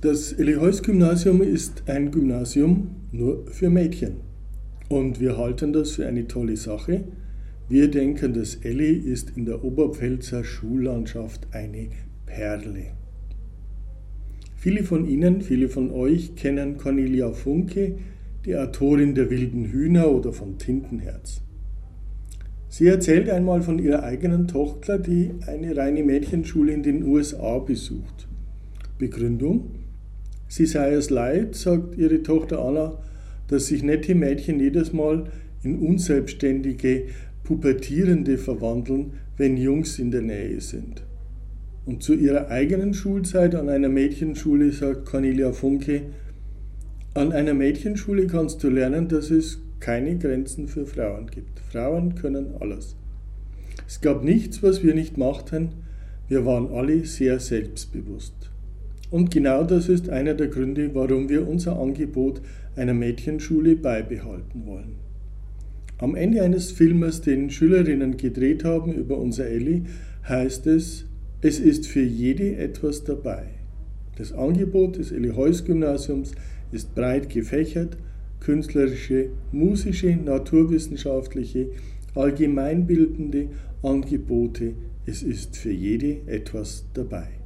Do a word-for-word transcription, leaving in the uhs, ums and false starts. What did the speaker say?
Das Elli-Heuss-Gymnasium ist ein Gymnasium nur für Mädchen. Und wir halten das für eine tolle Sache. Wir denken, das Elli ist in der Oberpfälzer Schullandschaft eine Perle. Viele von Ihnen, viele von euch kennen Cornelia Funke, die Autorin der Wilden Hühner oder von Tintenherz. Sie erzählt einmal von ihrer eigenen Tochter, die eine reine Mädchenschule in den U S A besucht. Begründung: Sie sei es leid, sagt ihre Tochter Anna, dass sich nette Mädchen jedes Mal in unselbstständige, pubertierende verwandeln, wenn Jungs in der Nähe sind. Und zu ihrer eigenen Schulzeit an einer Mädchenschule sagt Cornelia Funke: An einer Mädchenschule kannst du lernen, dass es keine Grenzen für Frauen gibt. Frauen können alles. Es gab nichts, was wir nicht machten. Wir waren alle sehr selbstbewusst. Und genau das ist einer der Gründe, warum wir unser Angebot einer Mädchenschule beibehalten wollen. Am Ende eines Filmes, den Schülerinnen gedreht haben über unser Elli, heißt es: Es ist für jede etwas dabei. Das Angebot des Elli-Heuss-Gymnasiums ist breit gefächert: künstlerische, musische, naturwissenschaftliche, allgemeinbildende Angebote. Es ist für jede etwas dabei.